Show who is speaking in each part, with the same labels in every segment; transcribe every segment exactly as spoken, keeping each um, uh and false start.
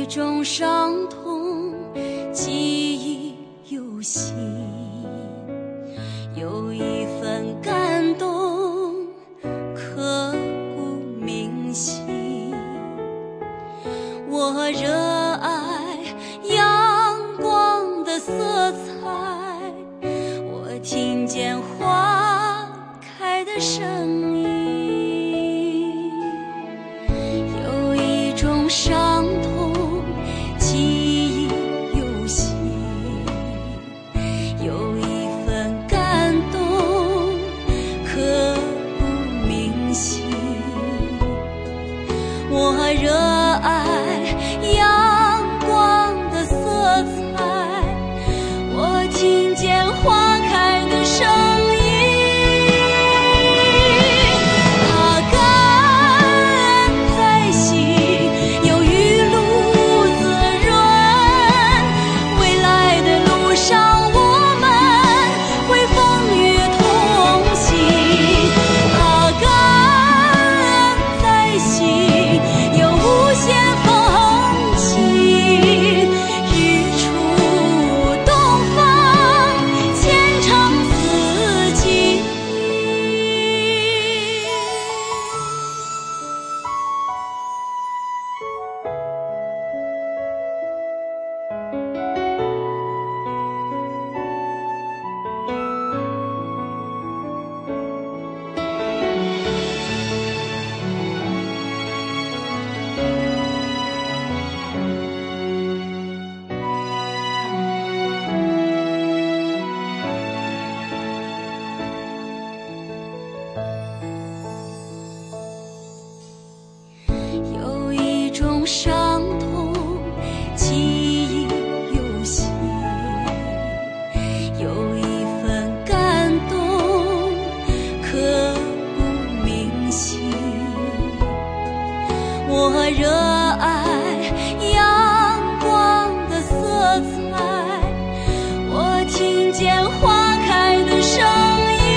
Speaker 1: 一种伤痛，记忆犹新，有一份感动，刻骨铭心。我热爱阳光的色彩，我听见花开的声音，有一种伤痛，记忆犹新，有一份感动，刻骨铭心。我热爱阳光的色彩，我听见花开的声音。它甘在心，有雨露滋润，未来的路上我们会风雨同行。它甘在心，有无限风情，日出东方，牵肠似锦。有一种伤痛，记忆犹新，有一份感动，刻骨铭心。我热爱阳光的色彩，我听见花开的声音。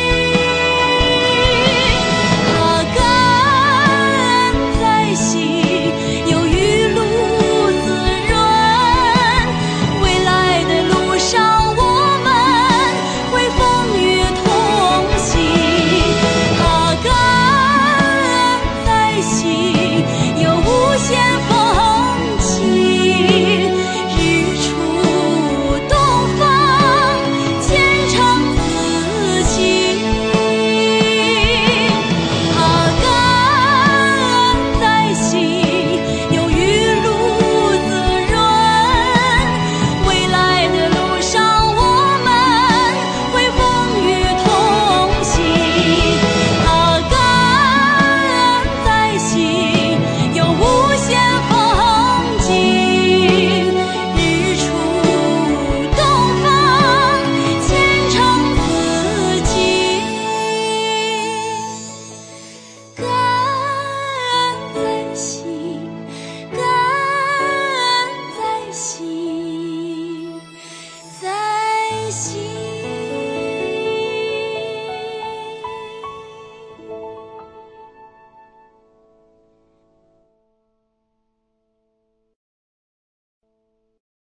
Speaker 1: 它甘在心，有雨露滋润，未来的路上我们会风雨同行。它甘在心，有无限风情，日出东方，牵肠似锦。它甘在心，有雨露滋润，未来的路上我们会风雨同行。它甘在心，有无限风景，日出东方，牵肠似锦。甘在心，甘在心，在心。